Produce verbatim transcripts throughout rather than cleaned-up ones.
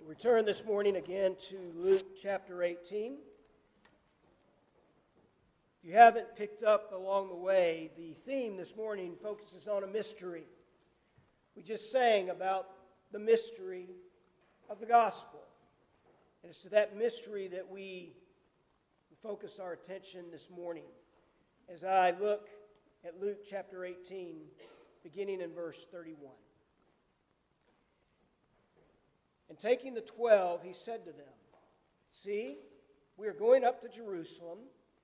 We turn this morning again to Luke chapter eighteen. If you haven't picked up along the way, the theme this morning focuses on a mystery. We just sang about the mystery of the gospel. And it's to that mystery that we focus our attention this morning as I look at Luke chapter eighteen, beginning in verse thirty-one. And taking the twelve, he said to them, "See, we are going up to Jerusalem,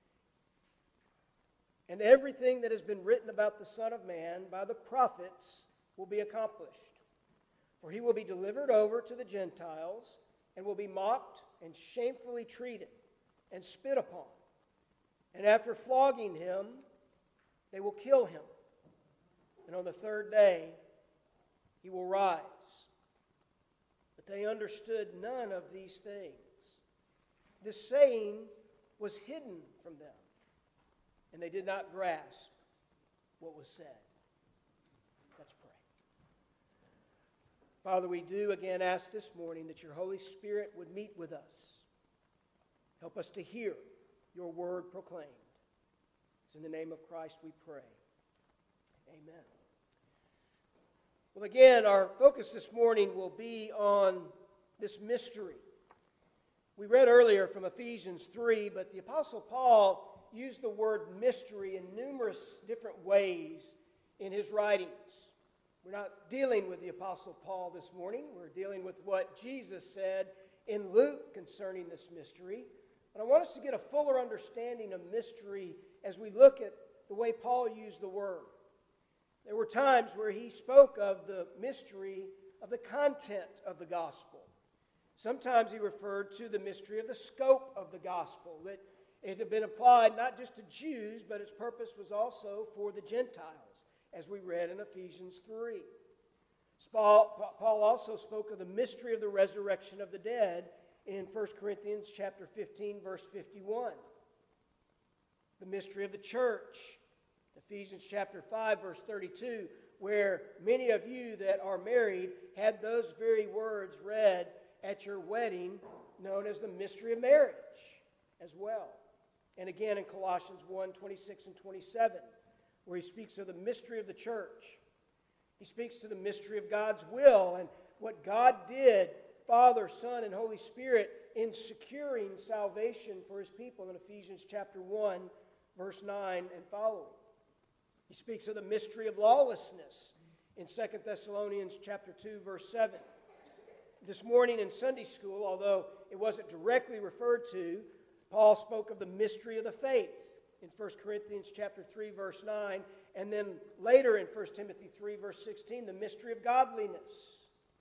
and everything that has been written about the Son of Man by the prophets will be accomplished. For he will be delivered over to the Gentiles, and will be mocked and shamefully treated and spit upon. And after flogging him, they will kill him. And on the third day, he will rise." But they understood none of these things. This saying was hidden from them, and they did not grasp what was said. Let's pray. Father, we do again ask this morning that your Holy Spirit would meet with us. Help us to hear your word proclaimed. It's in the name of Christ we pray. Amen. Well, again, our focus this morning will be on this mystery. We read earlier from Ephesians three, but the Apostle Paul used the word mystery in numerous different ways in his writings. We're not dealing with the Apostle Paul this morning. We're dealing with what Jesus said in Luke concerning this mystery. But I want us to get a fuller understanding of mystery as we look at the way Paul used the word. There were times where he spoke of the mystery of the content of the gospel. Sometimes he referred to the mystery of the scope of the gospel, that it had been applied not just to Jews, but its purpose was also for the Gentiles, as we read in Ephesians three. Paul also spoke of the mystery of the resurrection of the dead in First Corinthians chapter fifteen, verse fifty-one. The mystery of the church, Ephesians chapter five, verse thirty-two, where many of you that are married had those very words read at your wedding, known as the mystery of marriage as well. And again in Colossians one, twenty-six and twenty-seven, where he speaks of the mystery of the church. He speaks to the mystery of God's will and what God did, Father, Son, and Holy Spirit, in securing salvation for his people in Ephesians chapter one, verse nine and following. He speaks of the mystery of lawlessness in Second Thessalonians chapter two, verse seven. This morning in Sunday school, although it wasn't directly referred to, Paul spoke of the mystery of the faith in First Corinthians chapter three, verse nine, and then later in First Timothy three, verse sixteen, the mystery of godliness.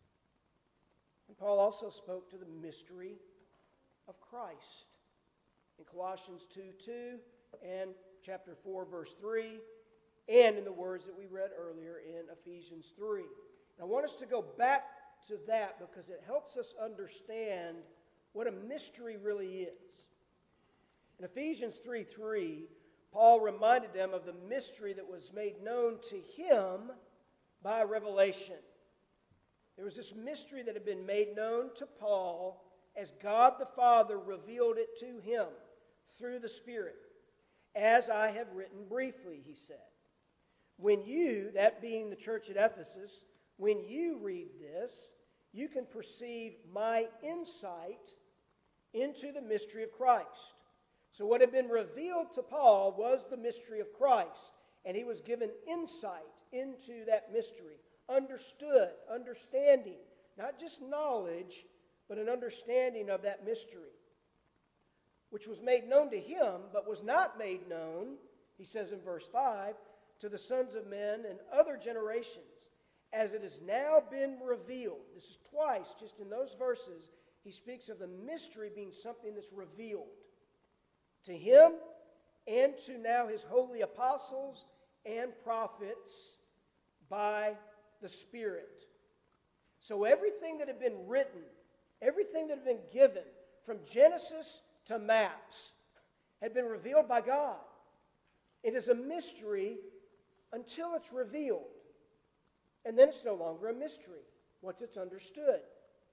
And Paul also spoke to the mystery of Christ in Colossians two, two and chapter four, verse three, and in the words that we read earlier in Ephesians three. And I want us to go back to that because it helps us understand what a mystery really is. In Ephesians three three, Paul reminded them of the mystery that was made known to him by revelation. There was this mystery that had been made known to Paul as God the Father revealed it to him through the Spirit. As I have written briefly, he said. When you, that being the church at Ephesus, when you read this, you can perceive my insight into the mystery of Christ. So what had been revealed to Paul was the mystery of Christ, and he was given insight into that mystery, understood, understanding, not just knowledge, but an understanding of that mystery, which was made known to him, but was not made known, he says in verse five, to the sons of men and other generations, as it has now been revealed. This is twice, just in those verses, he speaks of the mystery being something that's revealed to him and to now his holy apostles and prophets by the Spirit. So everything that had been written, everything that had been given from Genesis to maps had been revealed by God. It is a mystery until it's revealed. And then it's no longer a mystery once it's understood.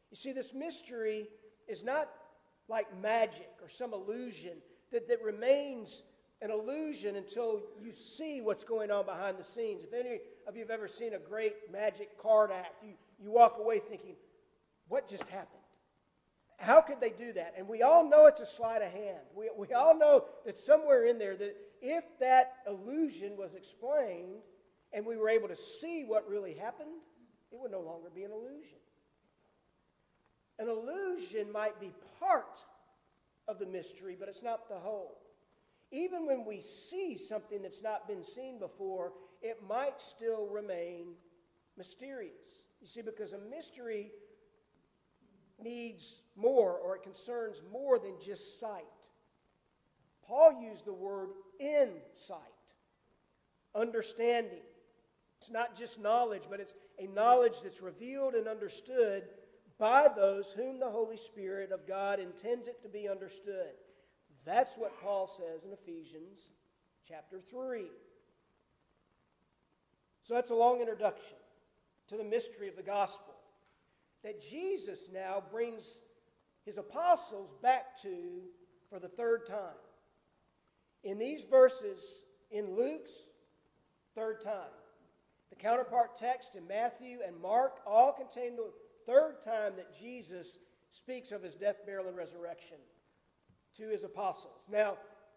You see, this mystery is not like magic or some illusion that, that remains an illusion until you see what's going on behind the scenes. If any of you have ever seen a great magic card act, you, you walk away thinking, what just happened? How could they do that? And we all know it's a sleight of hand. We, we all know that somewhere in there that if that illusion was explained and we were able to see what really happened, it would no longer be an illusion. An illusion might be part of the mystery, but it's not the whole. Even when we see something that's not been seen before, it might still remain mysterious. You see, because a mystery needs more, or it concerns more than just sight. Paul used the word insight, understanding. It's not just knowledge, but it's a knowledge that's revealed and understood by those whom the Holy Spirit of God intends it to be understood. That's what Paul says in Ephesians chapter three. So that's a long introduction to the mystery of the gospel that Jesus now brings his apostles back to for the third time. In these verses, in Luke's third time, the counterpart text in Matthew and Mark all contain the third time that Jesus speaks of his death, burial, and resurrection to his apostles. Now,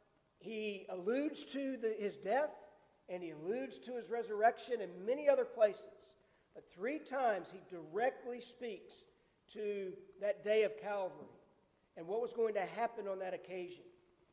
he alludes to the, his death, and he alludes to his resurrection in many other places. But three times he directly speaks to that day of Calvary and what was going to happen on that occasion.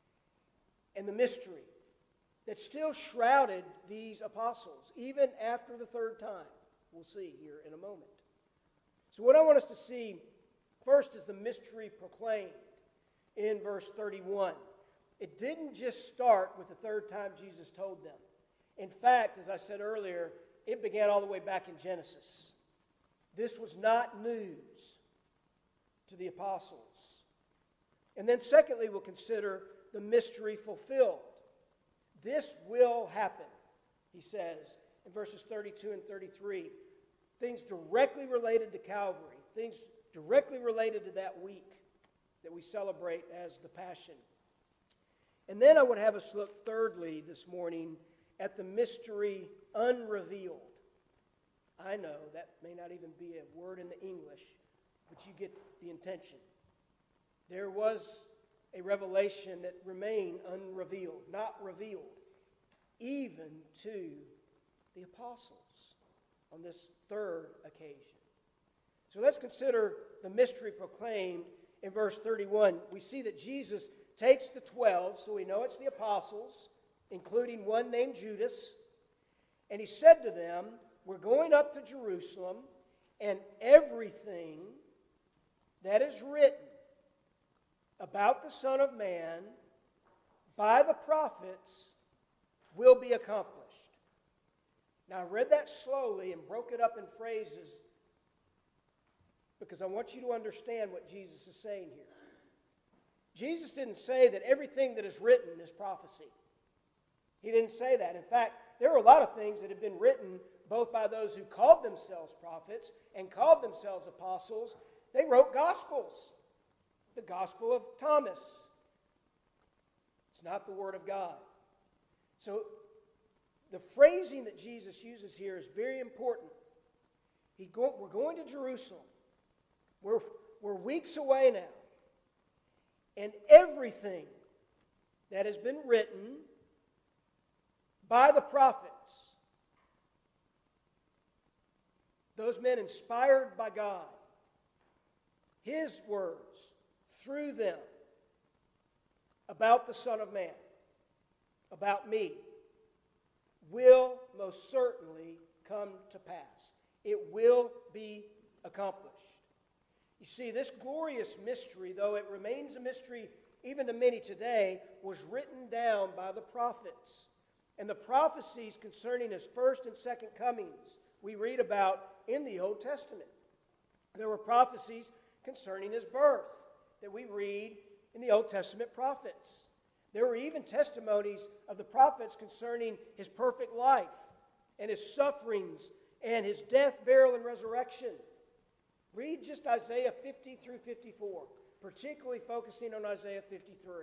And the mystery that still shrouded these apostles, even after the third time. We'll see here in a moment. So what I want us to see first is the mystery proclaimed in verse thirty-one. It didn't just start with the third time Jesus told them. In fact, as I said earlier, it began all the way back in Genesis. This was not news to the apostles. And then secondly, we'll consider the mystery fulfilled. This will happen, he says in verses thirty-two and thirty-three. Things directly related to Calvary. Things directly related to that week that we celebrate as the Passion. And then I would have us look thirdly this morning at the mystery unrevealed. I know that may not even be a word in the English, but you get the intention. There was a revelation that remained unrevealed, not revealed, even to the apostles on this third occasion. So let's consider the mystery proclaimed in verse thirty-one. We see that Jesus takes the twelve, so we know it's the apostles, including one named Judas, and he said to them, we're going up to Jerusalem, and everything that is written about the Son of Man by the prophets will be accomplished. Now, I read that slowly and broke it up in phrases because I want you to understand what Jesus is saying here. Jesus didn't say that everything that is written is prophecy. He didn't say that. In fact, there were a lot of things that have been written both by those who called themselves prophets and called themselves apostles. They wrote gospels. The Gospel of Thomas. It's not the Word of God. So the phrasing that Jesus uses here is very important. He go, we're going to Jerusalem. We're, we're weeks away now. And everything that has been written by the prophets, those men inspired by God, His words through them about the Son of Man, about me, will most certainly come to pass. It will be accomplished. You see, this glorious mystery, though it remains a mystery even to many today, was written down by the prophets. And the prophecies concerning His first and second comings we read about in the Old Testament. There were prophecies concerning His birth that we read in the Old Testament prophets. There were even testimonies of the prophets concerning His perfect life and His sufferings and His death, burial, and resurrection. Read just Isaiah fifty through fifty-four, particularly focusing on Isaiah fifty-three.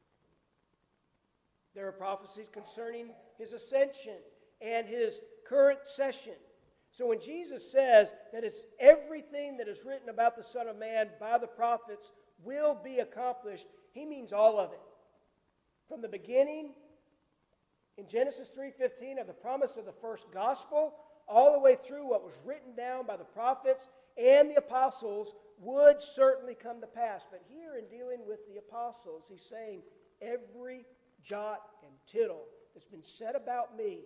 There are prophecies concerning his ascension and his current session. So when Jesus says that it's everything that is written about the Son of Man by the prophets will be accomplished, he means all of it. From the beginning, in Genesis three fifteen, of the promise of the first gospel, all the way through what was written down by the prophets and the apostles would certainly come to pass. But here in dealing with the apostles, he's saying every jot and tittle that's been said about me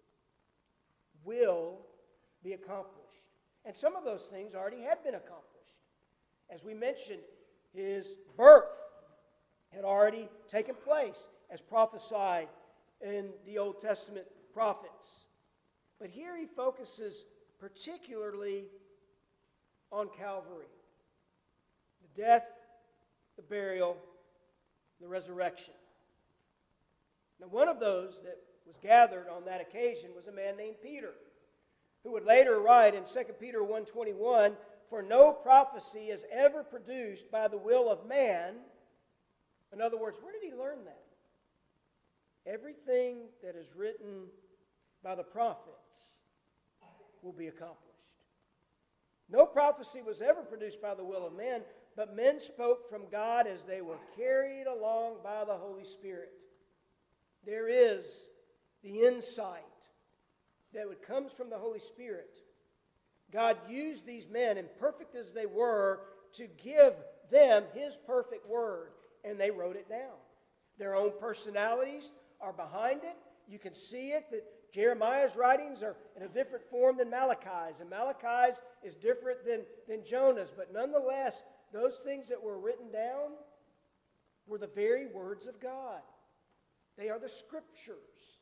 will be accomplished. And some of those things already had been accomplished. As we mentioned, his birth had already taken place as prophesied in the Old Testament prophets. But here he focuses particularly on Calvary. The death, the burial, the resurrection. Now, one of those that was gathered on that occasion was a man named Peter, who would later write in Second Peter one twenty-one, "For no prophecy is ever produced by the will of man." In other words, where did he learn that? Everything that is written by the prophets will be accomplished. No prophecy was ever produced by the will of man, but men spoke from God as they were carried along by the Holy Spirit. There is the insight that would comes from the Holy Spirit. God used these men, imperfect as they were, to give them His perfect word, and they wrote it down. Their own personalities are behind it. You can see it, that Jeremiah's writings are in a different form than Malachi's, and Malachi's is different than, than Jonah's. But nonetheless, those things that were written down were the very words of God. They are the Scriptures.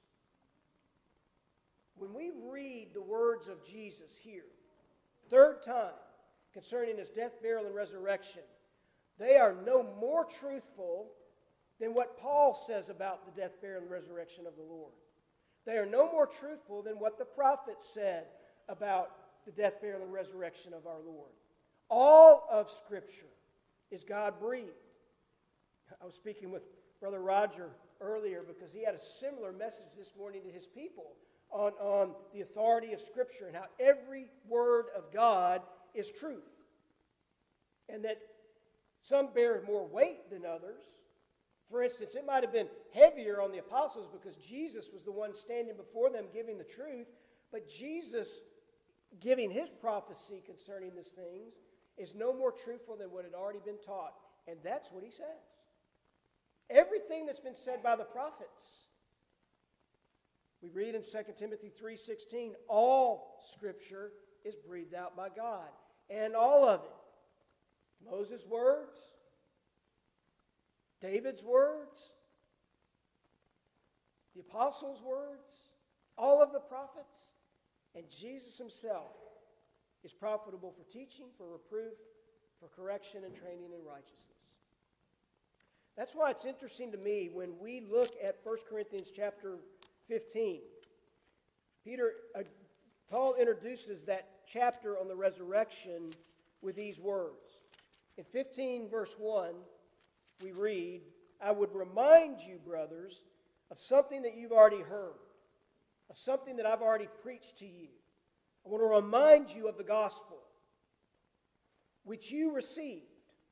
When we read the words of Jesus here, third time, concerning His death, burial, and resurrection, they are no more truthful than what Paul says about the death, burial, and resurrection of the Lord. They are no more truthful than what the prophets said about the death, burial, and resurrection of our Lord. All of Scripture is God-breathed. I was speaking with Brother Roger earlier because he had a similar message this morning to his people on, on the authority of Scripture and how every word of God is truth. And that some bear more weight than others. For instance, it might have been heavier on the apostles because Jesus was the one standing before them giving the truth. But Jesus giving His prophecy concerning these things is no more truthful than what had already been taught. And that's what He says. Everything that's been said by the prophets. We read in Second Timothy three sixteen, all Scripture is breathed out by God. And all of it. Moses' words, David's words, the apostles' words, all of the prophets, and Jesus Himself is profitable for teaching, for reproof, for correction, and training in righteousness. That's why it's interesting to me when we look at First Corinthians chapter fifteen. Peter, uh, Paul introduces that chapter on the resurrection with these words. In fifteen verse one, we read, "I would remind you, brothers, of something that you've already heard, of something that I've already preached to you. I want to remind you of the gospel, which you received."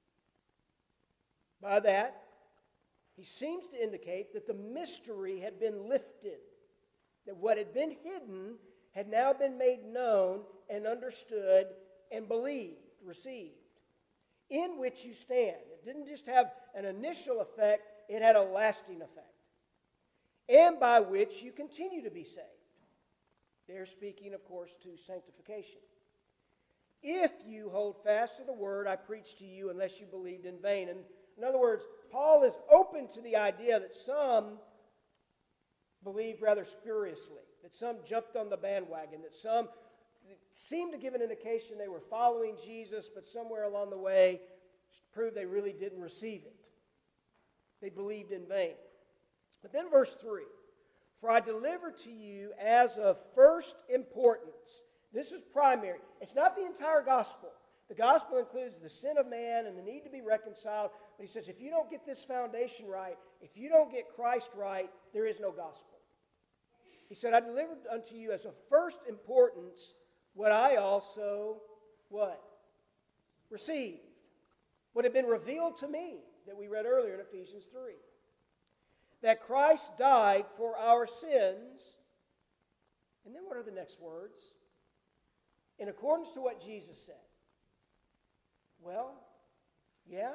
By that, he seems to indicate that the mystery had been lifted, that what had been hidden had now been made known and understood and believed, received, in which you stand. It didn't just have an initial effect, it had a lasting effect. And by which you continue to be saved. They're speaking, of course, to sanctification. If you hold fast to the word I preached to you, unless you believed in vain. And in other words, Paul is open to the idea that some believed rather spuriously, that some jumped on the bandwagon, that some seemed to give an indication they were following Jesus, but somewhere along the way proved they really didn't receive it. They believed in vain. But then verse three, "For I delivered to you as of first importance." This is primary. It's not the entire gospel. The gospel includes the sin of man and the need to be reconciled. But he says, if you don't get this foundation right, if you don't get Christ right, there is no gospel. He said, I delivered unto you as of first importance what I also, what? Received. What had been revealed to me, that we read earlier in Ephesians three. That Christ died for our sins. And then what are the next words? In accordance to what Jesus said. Well, yeah.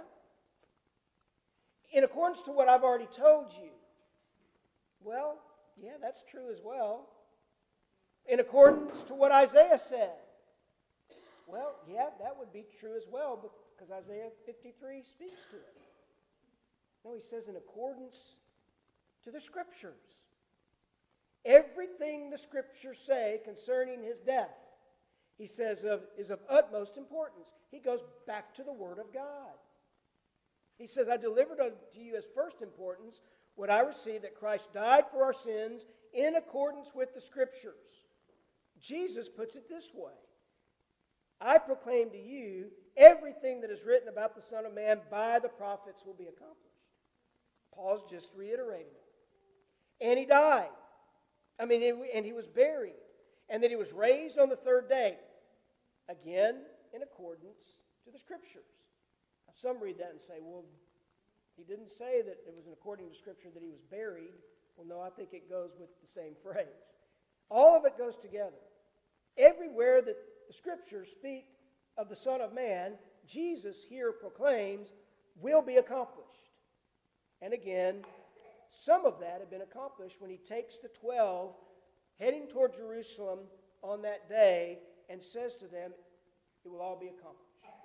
In accordance to what I've already told you. Well, yeah, that's true as well. In accordance to what Isaiah said. Well, yeah, that would be true as well because Isaiah fifty-three speaks to it. No, he says in accordance to the Scriptures. Everything the Scriptures say concerning his death, he says of, is of utmost importance. He goes back to the Word of God. He says, I delivered unto you as first importance what I received, that Christ died for our sins in accordance with the Scriptures. Jesus puts it this way. I proclaim to you everything that is written about the Son of Man by the prophets will be accomplished. Paul's just reiterating it. And he died. I mean, and he was buried. And that he was raised on the third day. Again, in accordance to the Scriptures. Now, some read that and say, well, he didn't say that it was in according to Scripture that he was buried. Well, no, I think it goes with the same phrase. All of it goes together. Everywhere that the Scriptures speak of the Son of Man, Jesus here proclaims, will be accomplished. And again, some of that had been accomplished when he takes the twelve, heading toward Jerusalem on that day, and says to them, it will all be accomplished.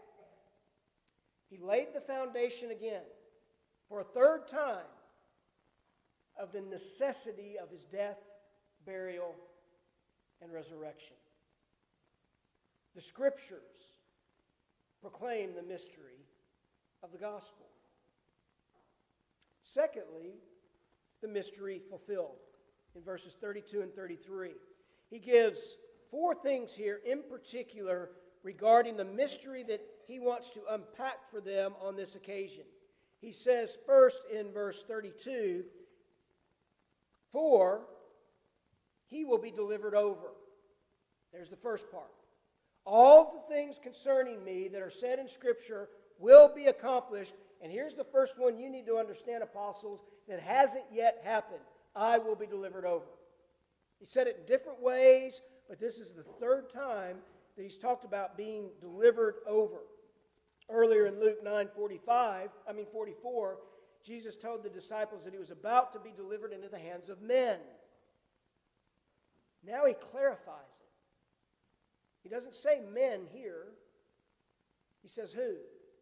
He laid the foundation again, for a third time, of the necessity of his death, burial, and resurrection. The Scriptures proclaim the mystery of the gospel. Secondly, the mystery fulfilled in verses thirty-two and thirty-three. He gives four things here in particular regarding the mystery that he wants to unpack for them on this occasion. He says first in verse thirty-two, for he will be delivered over. There's the first part. All the things concerning me that are said in Scripture will be accomplished. And here's the first one you need to understand, apostles, that hasn't yet happened. I will be delivered over. He said it in different ways, but this is the third time that he's talked about being delivered over. Earlier in Luke nine forty-five, I mean forty-four, Jesus told the disciples that he was about to be delivered into the hands of men. Now he clarifies it. He doesn't say men here. He says who?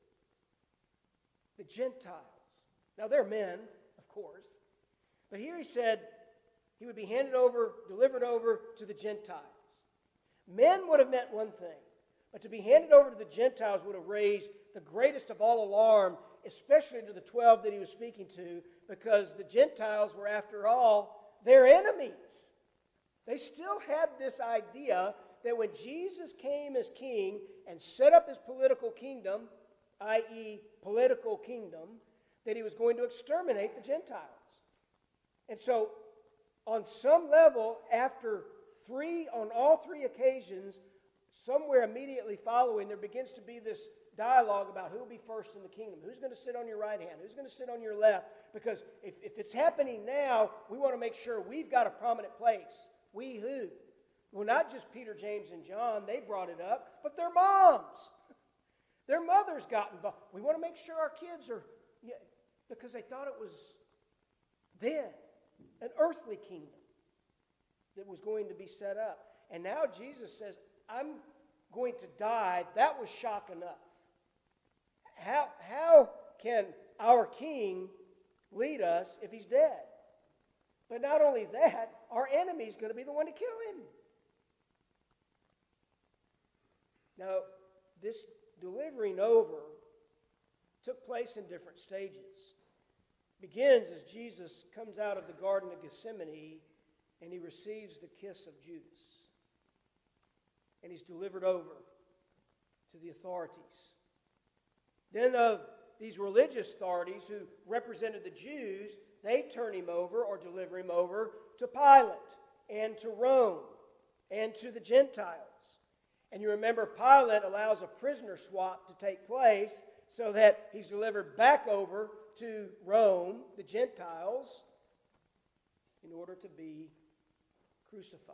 The Gentiles. Now they're men, of course. But here he said he would be handed over, delivered over to the Gentiles. Men would have meant one thing. But to be handed over to the Gentiles would have raised the greatest of all alarm, especially to the twelve that he was speaking to, because the Gentiles were, after all, their enemies. They still had this idea that when Jesus came as king and set up his political kingdom, that is political kingdom, that he was going to exterminate the Gentiles. And so, on some level, after three, on all three occasions, somewhere immediately following, there begins to be this dialogue about who will be first in the kingdom. Who's going to sit on your right hand? Who's going to sit on your left? Because if, if it's happening now, we want to make sure we've got a prominent place. We who? Well, not just Peter, James, and John. They brought it up, but their moms. Their mothers got involved. We want to make sure our kids are, yeah, because they thought it was then an earthly kingdom that was going to be set up. And now Jesus says, I'm going to die. That was shock enough. How, how can our king lead us if he's dead? But not only that, our enemy is going to be the one to kill him. Now, this delivering over took place in different stages. It begins as Jesus comes out of the Garden of Gethsemane and he receives the kiss of Judas. And he's delivered over. to the authorities. Then of these religious authorities who represented the Jews, they turn him over or deliver him over to Pilate and to Rome and to the Gentiles. And you remember Pilate allows a prisoner swap to take place so that he's delivered back over to Rome, the Gentiles, in order to be crucified.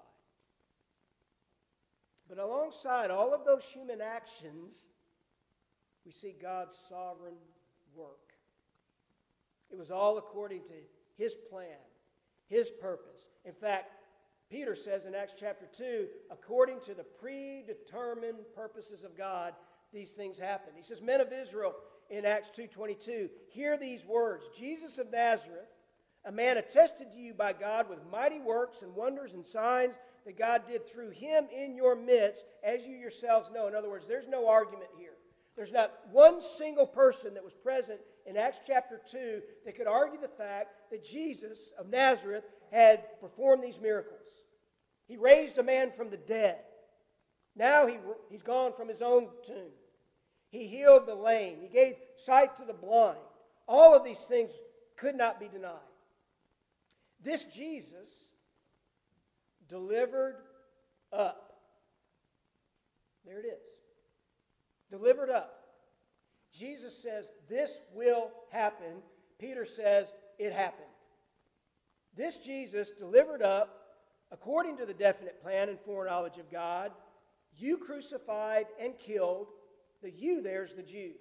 But alongside all of those human actions, we see God's sovereign work. It was all according to His plan, His purpose. In fact, Peter says in Acts chapter two, according to the predetermined purposes of God, these things happen. He says, men of Israel, in Acts two twenty-two, hear these words, Jesus of Nazareth, a man attested to you by God with mighty works and wonders and signs that God did through him in your midst, as you yourselves know. In other words, there's no argument here. There's not one single person that was present in Acts chapter two that could argue the fact that Jesus of Nazareth had performed these miracles. He raised a man from the dead. Now he, he's gone from his own tomb. He healed the lame. He gave sight to the blind. All of these things could not be denied. This Jesus delivered up. There it is. Delivered up. Jesus says, this will happen. Peter says, it happened. This Jesus delivered up, according to the definite plan and foreknowledge of God, you crucified and killed. The you there's the Jews.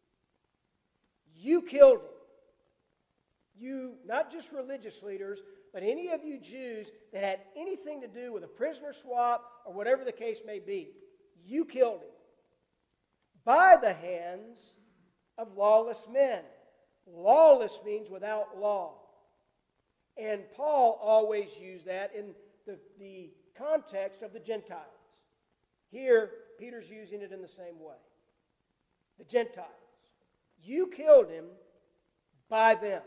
You killed him. You, not just religious leaders, but any of you Jews that had anything to do with a prisoner swap or whatever the case may be, you killed him by the hands of lawless men. Lawless means without law. And Paul always used that in the, the context of the Gentiles. Here, Peter's using it in the same way. The Gentiles. You killed him by them.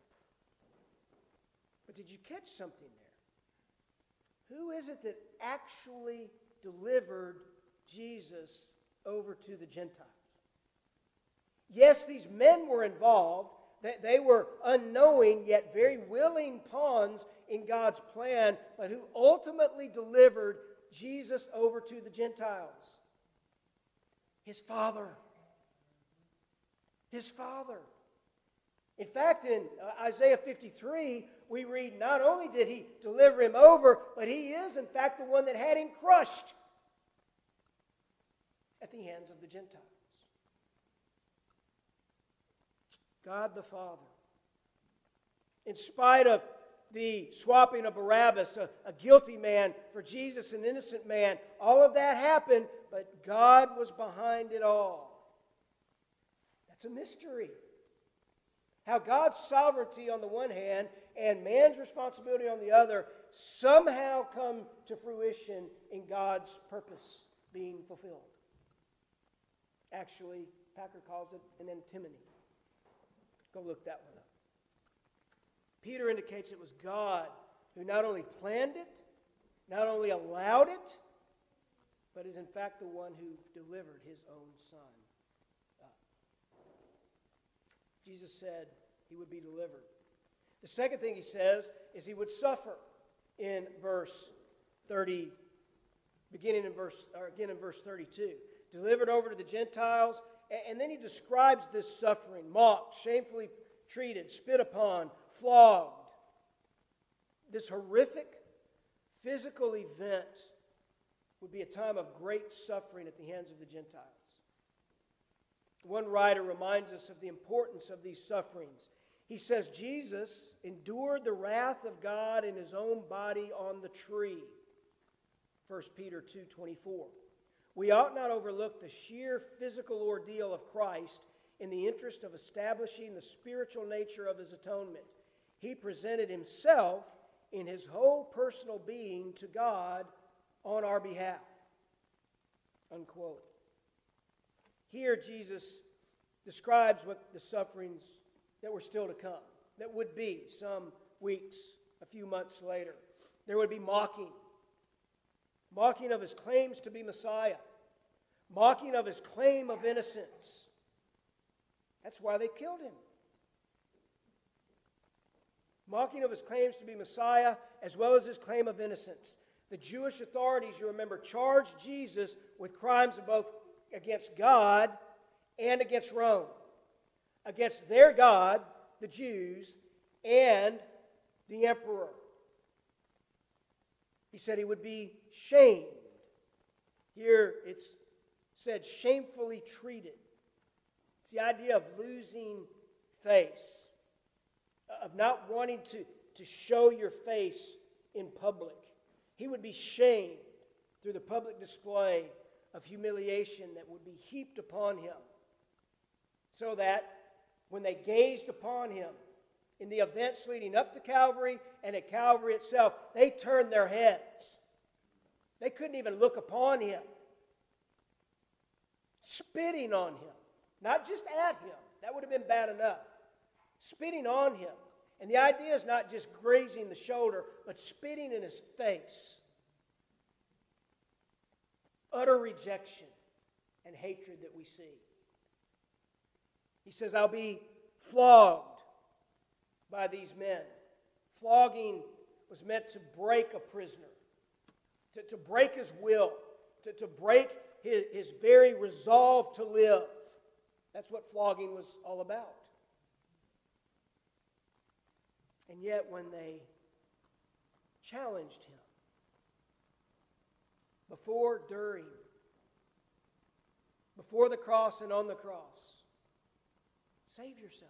But did you catch something there? Who is it that actually delivered Jesus over to the Gentiles? Yes, these men were involved. They were unknowing yet very willing pawns in God's plan, but who ultimately delivered Jesus over to the Gentiles? His Father. His Father. In fact, in Isaiah fifty-three, we read not only did He deliver him over, but He is, in fact, the one that had him crushed at the hands of the Gentiles. God the Father. In spite of the swapping of Barabbas, a, a guilty man, for Jesus, an innocent man, all of that happened, but God was behind it all. That's a mystery. How God's sovereignty on the one hand and man's responsibility on the other somehow come to fruition in God's purpose being fulfilled. Actually, Packer calls it an antimony. Go look that one up. Peter indicates it was God who not only planned it, not only allowed it, but is in fact the one who delivered His own Son up. Jesus said He would be delivered. The second thing He says is He would suffer in verse thirty, beginning in verse, or again in verse thirty-two. Delivered over to the Gentiles. And then He describes this suffering, mocked, shamefully treated, spit upon, flogged. This horrific physical event would be a time of great suffering at the hands of the Gentiles. One writer reminds us of the importance of these sufferings. He says, Jesus endured the wrath of God in His own body on the tree. First Peter two twenty-four. We ought not overlook the sheer physical ordeal of Christ in the interest of establishing the spiritual nature of His atonement. He presented Himself in His whole personal being to God on our behalf. Unquote. Here Jesus describes what the sufferings that were still to come, that would be some weeks, a few months later. There would be mocking. Mocking of His claims to be Messiah. mocking of his claim of innocence. That's why they killed him. Mocking of his claims to be Messiah, as well as his claim of innocence. The Jewish authorities, you remember, charged Jesus with crimes of both against God and against Rome. Against their God, the Jews, and the emperor. He said he would be shamed. Here it's said shamefully treated. It's the idea of losing face, of not wanting to, to show your face in public. He would be shamed through the public display of humiliation that would be heaped upon him, so that when they gazed upon him in the events leading up to Calvary and at Calvary itself, they turned their heads. They couldn't even look upon him. Spitting on him, not just at him. That would have been bad enough. Spitting on him. And the idea is not just grazing the shoulder, but spitting in his face. Utter rejection and hatred that we see. He says, I'll be flogged by these men. Flogging was meant to break a prisoner, to, to break his will, to, to break his, his very resolve to live. That's what flogging was all about. And yet when they challenged him, before, during, before the cross and on the cross, save yourself.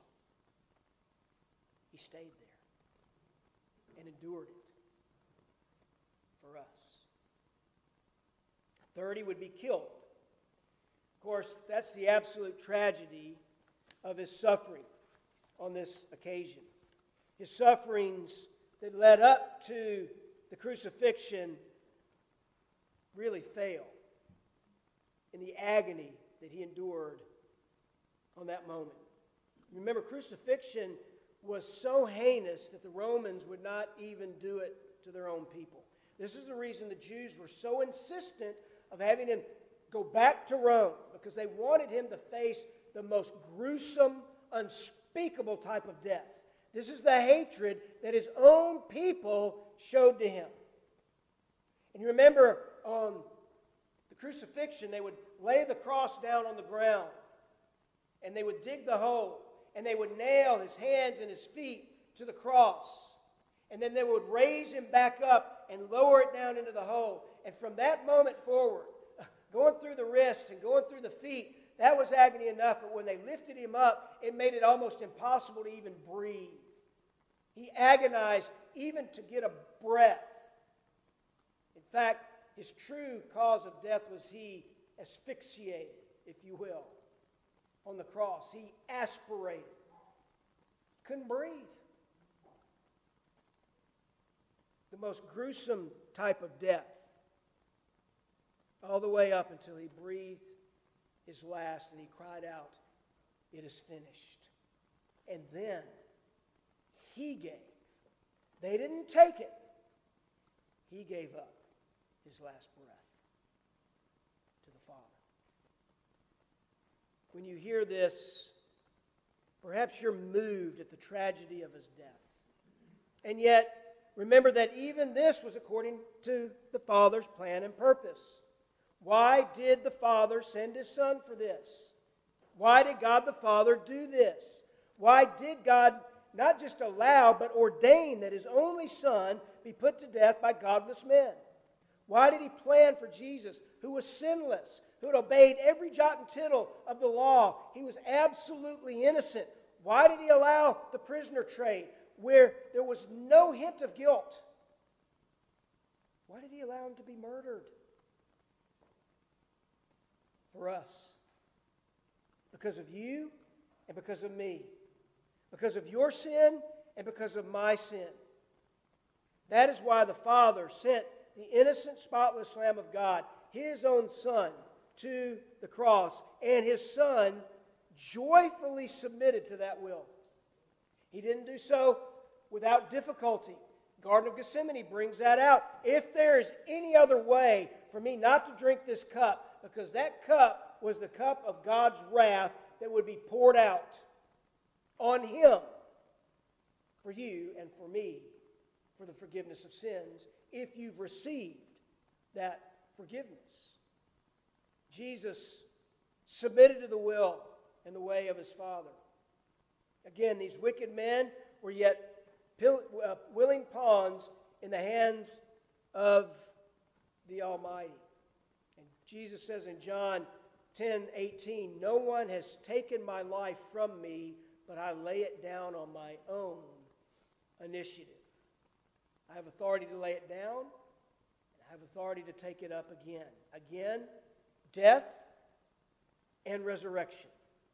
He stayed there and endured it for us. Third, he would be killed. Of course, that's the absolute tragedy of his suffering on this occasion. His sufferings that led up to the crucifixion really fail in the agony that he endured on that moment. Remember, crucifixion was so heinous that the Romans would not even do it to their own people. This is the reason the Jews were so insistent of having him go back to Rome, because they wanted him to face the most gruesome, unspeakable type of death. This is the hatred that his own people showed to him. And you remember on the crucifixion, they would lay the cross down on the ground, and they would dig the hole, and they would nail his hands and his feet to the cross. And then they would raise him back up and lower it down into the hole. And from that moment forward, going through the wrists and going through the feet, that was agony enough. But when they lifted him up, it made it almost impossible to even breathe. He agonized even to get a breath. In fact, his true cause of death was he asphyxiated, if you will, on the cross. He aspirated. Couldn't breathe. The most gruesome type of death. All the way up until he breathed his last and he cried out, "It is finished." And then he gave. They didn't take it. He gave up his last breath to the Father. When you hear this, perhaps you're moved at the tragedy of his death. And yet, remember that even this was according to the Father's plan and purpose. Why did the Father send His Son for this? Why did God the Father do this? Why did God not just allow, but ordain that His only Son be put to death by godless men? Why did He plan for Jesus, who was sinless, who had obeyed every jot and tittle of the law? He was absolutely innocent. Why did He allow the prisoner trade where there was no hint of guilt? Why did He allow Him to be murdered? For us. Because of you and because of me. Because of your sin and because of my sin. That is why the Father sent the innocent, spotless Lamb of God, His own Son, to the cross. And His Son joyfully submitted to that will. He didn't do so without difficulty. Garden of Gethsemane brings that out. If there is any other way for me not to drink this cup, cup, because that cup was the cup of God's wrath that would be poured out on Him for you and for me for the forgiveness of sins if you've received that forgiveness. Jesus submitted to the will and the way of His Father. Again, these wicked men were yet willing pawns in the hands of the Almighty. And Jesus says in John ten eighteen, "No one has taken my life from me, but I lay it down on my own initiative." I have authority to lay it down, and I have authority to take it up again. Again, death and resurrection.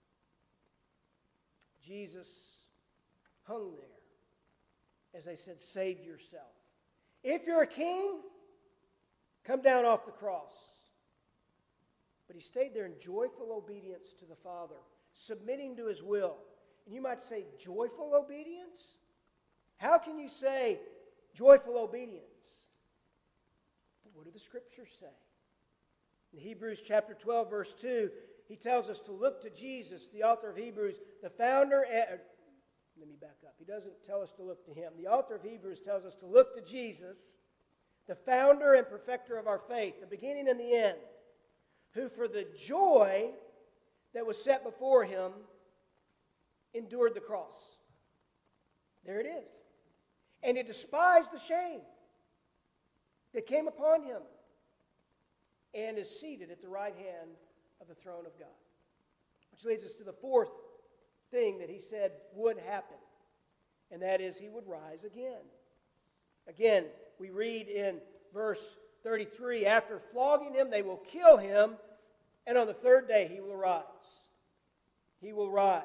Jesus hung there as they said, "Save yourself. If you're a king, come down off the cross." But He stayed there in joyful obedience to the Father, submitting to His will. And you might say, joyful obedience? How can you say joyful obedience? What do the Scriptures say? In Hebrews chapter twelve, verse two, he tells us to look to Jesus, the author of Hebrews, the founder and... Let me back up. He doesn't tell us to look to Him. The author of Hebrews tells us to look to Jesus, the founder and perfecter of our faith, the beginning and the end, who for the joy that was set before Him endured the cross. There it is. And He despised the shame that came upon Him and is seated at the right hand of the throne of God. Which leads us to the fourth thing that He said would happen, and that is He would rise again. Again, we read in verse thirty-three, "After flogging Him, they will kill Him, and on the third day He will rise." He will rise.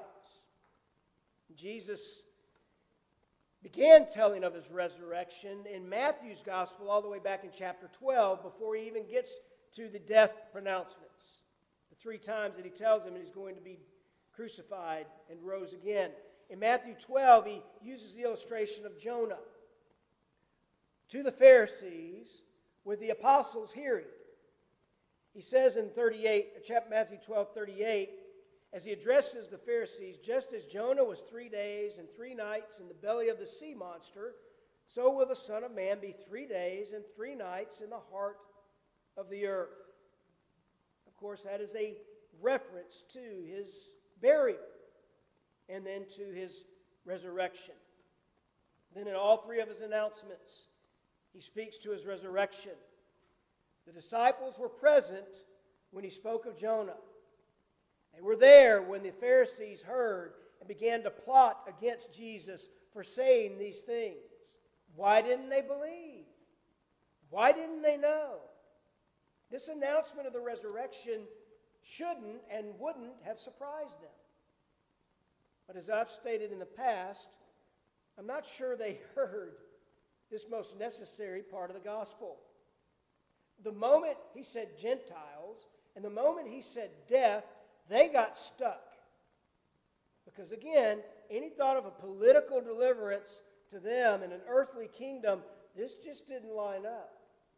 Jesus began telling of His resurrection in Matthew's Gospel all the way back in chapter twelve before He even gets to the death pronouncements. The three times that He tells them He's going to be crucified and rose again. In Matthew twelve, He uses the illustration of Jonah to the Pharisees with the apostles hearing. He says in thirty-eight, Matthew twelve, thirty-eight, as He addresses the Pharisees, "Just as Jonah was three days and three nights in the belly of the sea monster, so will the Son of Man be three days and three nights in the heart of the earth." Of course, that is a reference to His burial and then to His resurrection. Then in all three of His announcements, He speaks to His resurrection. The disciples were present when He spoke of Jonah. They were there when the Pharisees heard and began to plot against Jesus for saying these things. Why didn't they believe? Why didn't they know? This announcement of the resurrection shouldn't and wouldn't have surprised them. But as I've stated in the past, I'm not sure they heard this most necessary part of the gospel. The moment He said Gentiles and the moment He said death, they got stuck. Because again, any thought of a political deliverance to them in an earthly kingdom, this just didn't line up.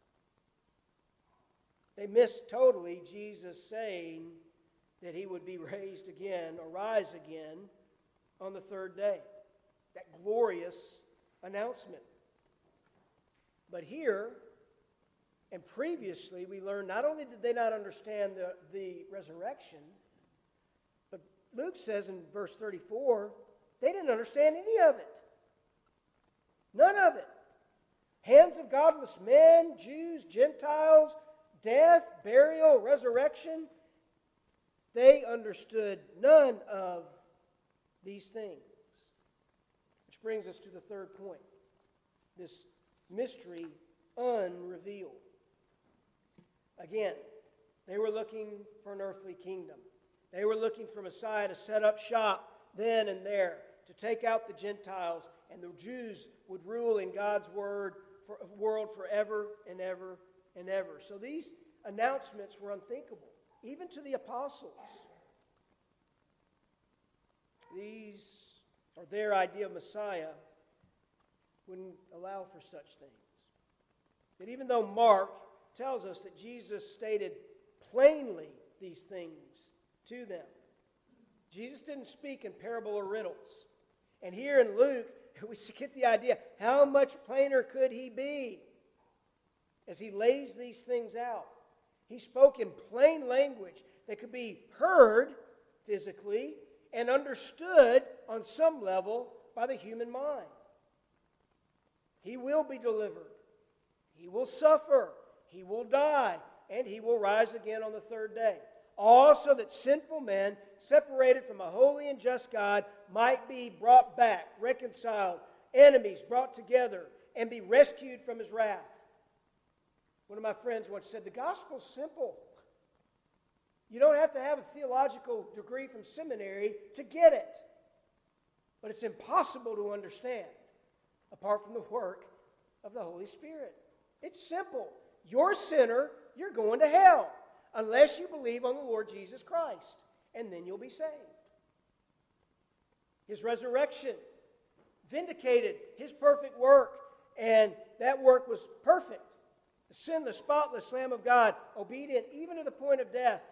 They missed totally Jesus saying that He would be raised again or rise again on the third day. That glorious announcement. But here and previously we learned not only did they not understand the, the resurrection, but Luke says in verse thirty-four, they didn't understand any of it. None of it. Hands of godless men, Jews, Gentiles, death, burial, resurrection. They understood none of these things. Which brings us to the third point. This mystery unrevealed. Again, they were looking for an earthly kingdom. They were looking for Messiah to set up shop then and there, to take out the Gentiles, and the Jews would rule in God's word for, world forever and ever and ever. So these announcements were unthinkable, even to the apostles. These, or their idea of Messiah, wouldn't allow for such things. That even though Mark tells us that Jesus stated plainly these things to them. Jesus didn't speak in parable or riddles. And here in Luke, we get the idea, how much plainer could he be as he lays these things out? He spoke in plain language that could be heard physically and understood on some level by the human mind. He will be delivered. He will suffer. He will die. And he will rise again on the third day. All so that sinful men, separated from a holy and just God, might be brought back, reconciled, enemies brought together, and be rescued from his wrath. One of my friends once said, the gospel's simple. You don't have to have a theological degree from seminary to get it. But it's impossible to understand apart from the work of the Holy Spirit. It's simple. You're a sinner, you're going to hell unless you believe on the Lord Jesus Christ, and then you'll be saved. His resurrection vindicated his perfect work, and that work was perfect. The sinless, spotless Lamb of God, obedient even to the point of death.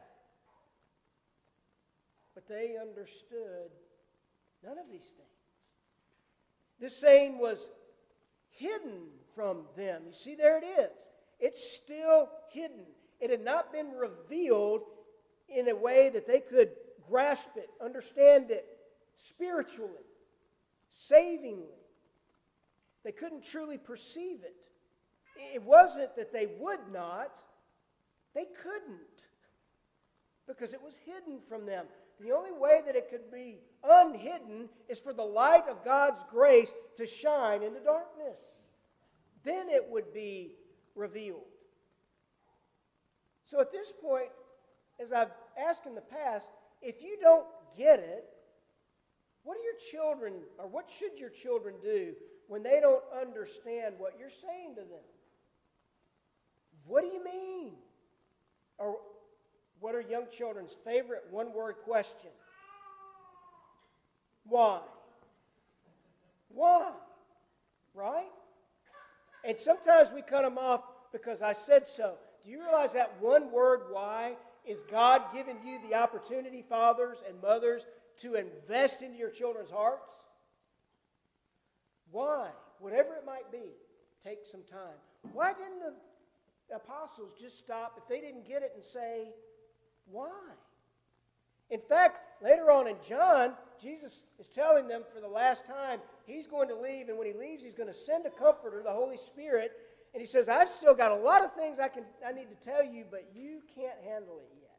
But they understood none of these things. This saying was hidden from them. You see, there it is. It's still hidden. It had not been revealed in a way that they could grasp it, understand it spiritually, savingly. They couldn't truly perceive it. It wasn't that they would not. They couldn't, because it was hidden from them. The only way that it could be unhidden is for the light of God's grace to shine in the darkness. Then it would be revealed. So at this point, as I've asked in the past, if you don't get it, what do your children, or what should your children do when they don't understand what you're saying to them? What do you mean? Or what are young children's favorite one-word question? Why? Why? Right? And sometimes we cut them off because I said so. Do you realize that one word, why, is God giving you the opportunity, fathers and mothers, to invest into your children's hearts? Why? Whatever it might be, take some time. Why didn't the apostles just stop if they didn't get it and say, why? In fact, later on in John, Jesus is telling them for the last time he's going to leave, and when he leaves, he's going to send a comforter, the Holy Spirit, and he says, I've still got a lot of things I can I need to tell you, but you can't handle it yet.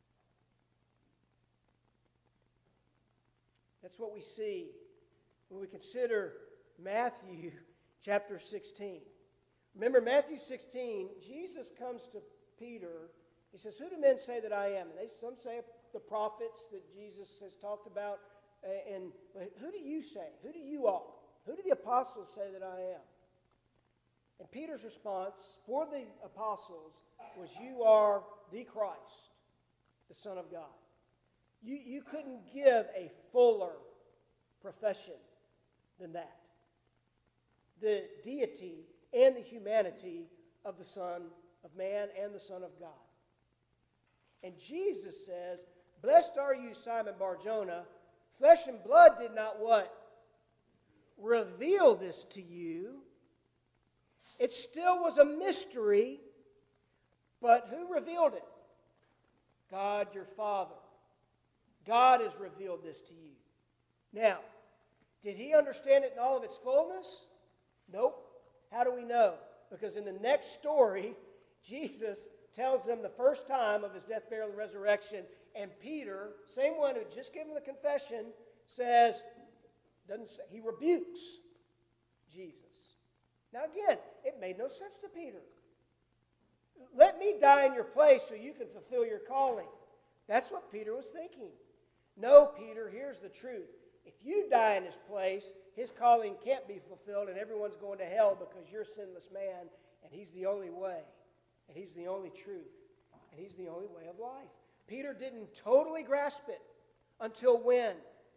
That's what we see when we consider Matthew chapter sixteen. Remember, Matthew sixteen, Jesus comes to Peter. He says, who do men say that I am? And they, some say the prophets that Jesus has talked about. And who do you say? Who do you all? Who do the apostles say that I am? And Peter's response for the apostles was, you are the Christ, the Son of God. You, you couldn't give a fuller profession than that. The deity and the humanity of the Son of Man and the Son of God. And Jesus says, blessed are you, Simon Bar-Jonah. Flesh and blood did not what? Reveal this to you. It still was a mystery, but who revealed it? God your Father. God has revealed this to you. Now, did he understand it in all of its fullness? Nope. How do we know? Because in the next story, Jesus tells them the first time of his death, burial, and resurrection, and Peter, same one who just gave him the confession, says, doesn't say, he rebukes Jesus. Now again, it made no sense to Peter. Let me die in your place so you can fulfill your calling. That's what Peter was thinking. No, Peter, here's the truth. If you die in his place, his calling can't be fulfilled and everyone's going to hell because you're a sinless man and he's the only way. And he's the only truth. And he's the only way of life. Peter didn't totally grasp it until when?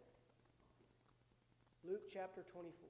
Luke chapter twenty-four.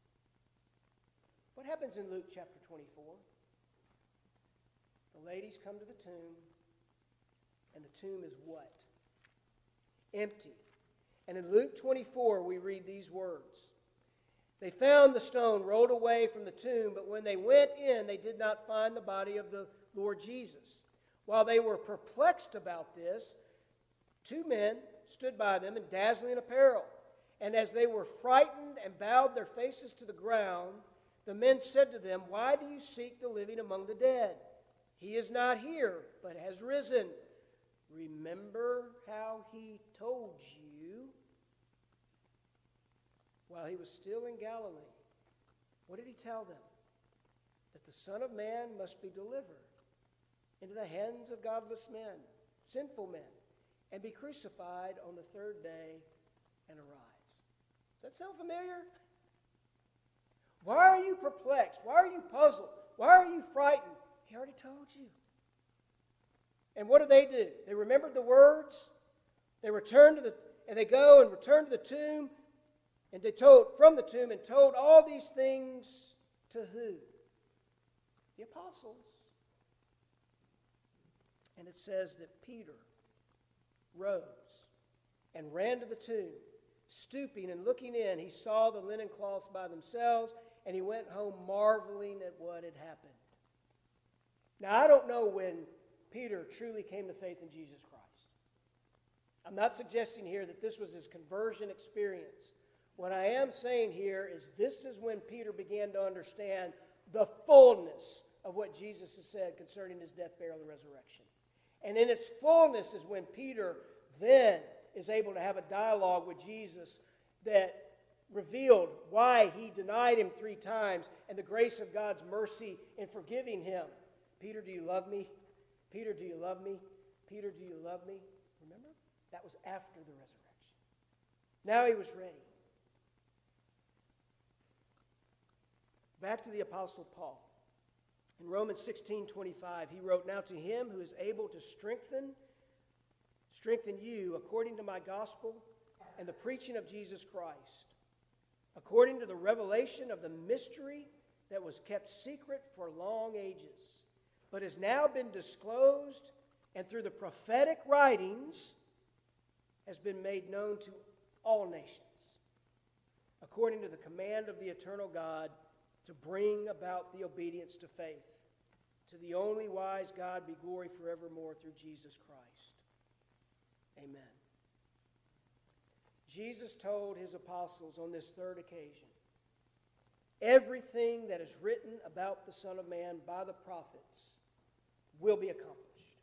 What happens in Luke chapter twenty-four? The ladies come to the tomb. And the tomb is what? Empty. And in Luke twenty-four, we read these words. They found the stone rolled away from the tomb, but when they went in, they did not find the body of the Lord Jesus. While they were perplexed about this, two men stood by them in dazzling apparel. And as they were frightened and bowed their faces to the ground, the men said to them, "Why do you seek the living among the dead? He is not here, but has risen. Remember how he told you while he was still in Galilee." What did he tell them? That the Son of Man must be delivered into the hands of godless men, sinful men, and be crucified on the third day and arise. Does that sound familiar? Why are you perplexed? Why are you puzzled? Why are you frightened? He already told you. And what do they do? They remembered the words. They returned to the, and they go and return to the tomb. And they told from the tomb and told all these things to who? The apostles. And it says that Peter rose and ran to the tomb. Stooping and looking in, he saw the linen cloths by themselves, and he went home marveling at what had happened. Now, I don't know when Peter truly came to faith in Jesus Christ. I'm not suggesting here that this was his conversion experience. What I am saying here is this is when Peter began to understand the fullness of what Jesus has said concerning his death, burial, and resurrection. And in its fullness is when Peter then is able to have a dialogue with Jesus that revealed why he denied him three times and the grace of God's mercy in forgiving him. Peter, do you love me? Peter, do you love me? Peter, do you love me? Remember? That was after the resurrection. Now he was ready. Back to the Apostle Paul. In Romans sixteen twenty-five, he wrote, "Now to him who is able to strengthen, strengthen you according to my gospel and the preaching of Jesus Christ, according to the revelation of the mystery that was kept secret for long ages, but has now been disclosed and through the prophetic writings has been made known to all nations, according to the command of the eternal God, to bring about the obedience to faith. To the only wise God be glory forevermore through Jesus Christ. Amen." Jesus told his apostles on this third occasion, everything that is written about the Son of Man by the prophets will be accomplished.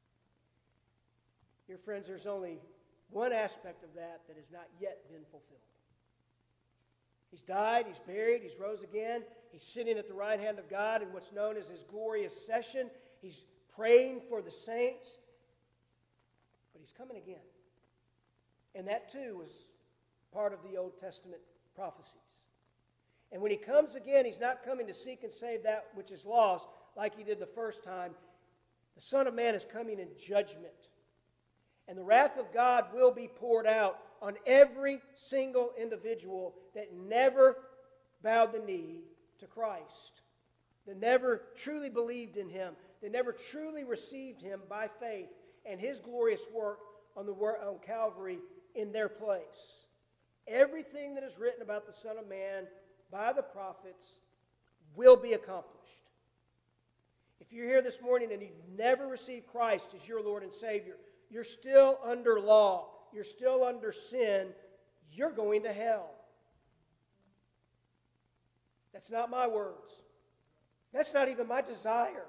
Dear friends, there's only one aspect of that that has not yet been fulfilled. He's died, he's buried, he's rose again. He's sitting at the right hand of God in what's known as his glorious session. He's praying for the saints. But he's coming again. And that too was part of the Old Testament prophecies. And when he comes again, he's not coming to seek and save that which is lost like he did the first time. The Son of Man is coming in judgment. And the wrath of God will be poured out on every single individual that never bowed the knee to Christ, that never truly believed in him, that never truly received him by faith and his glorious work on the on Calvary in their place. Everything that is written about the Son of Man by the prophets will be accomplished. If you're here this morning and you've never received Christ as your Lord and Savior, you're still under law, you're still under sin, you're going to hell. That's not my words. That's not even my desire.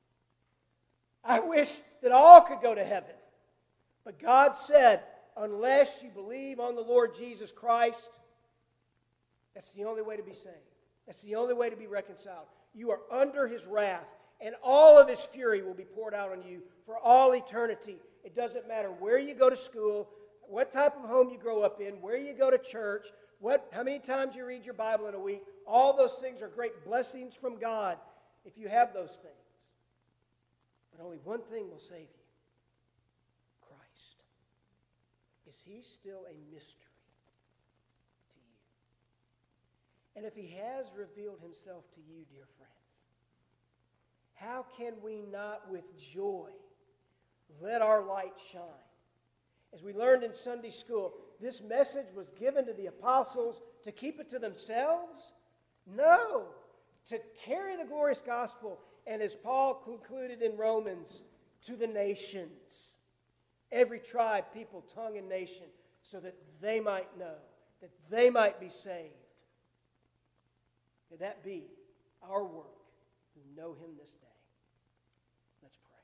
I wish that all could go to heaven. But God said, unless you believe on the Lord Jesus Christ, that's the only way to be saved. That's the only way to be reconciled. You are under his wrath, and all of his fury will be poured out on you for all eternity. It doesn't matter where you go to school, what type of home you grow up in, where you go to church, what, how many times you read your Bible in a week. All those things are great blessings from God if you have those things. But only one thing will save you. Christ. Is he still a mystery to you? And if he has revealed himself to you, dear friends, how can we not with joy let our light shine. As we learned in Sunday school, this message was given to the apostles to keep it to themselves? No, to carry the glorious gospel, and as Paul concluded in Romans, to the nations. Every tribe, people, tongue, and nation, so that they might know, that they might be saved. May that be our work who know Him this day. Let's pray.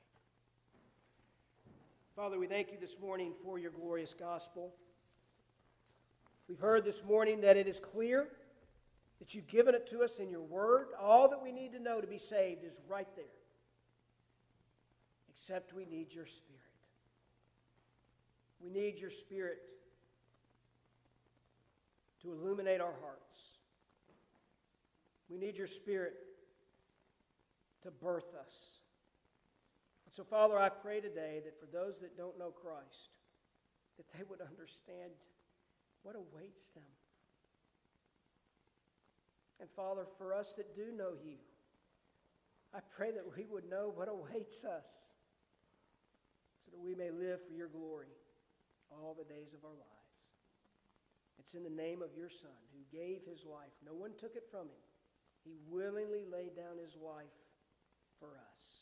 Father, we thank you this morning for your glorious gospel. We've heard this morning that it is clear that you've given it to us in your word. All that we need to know to be saved is right there. Except we need your Spirit. We need your Spirit to illuminate our hearts. We need your Spirit to birth us. And so, Father, I pray today that for those that don't know Christ, that they would understand what awaits them. And Father, for us that do know you, I pray that we would know what awaits us so that we may live for your glory all the days of our lives. It's in the name of your Son who gave his life. No one took it from him. He willingly laid down his life for us.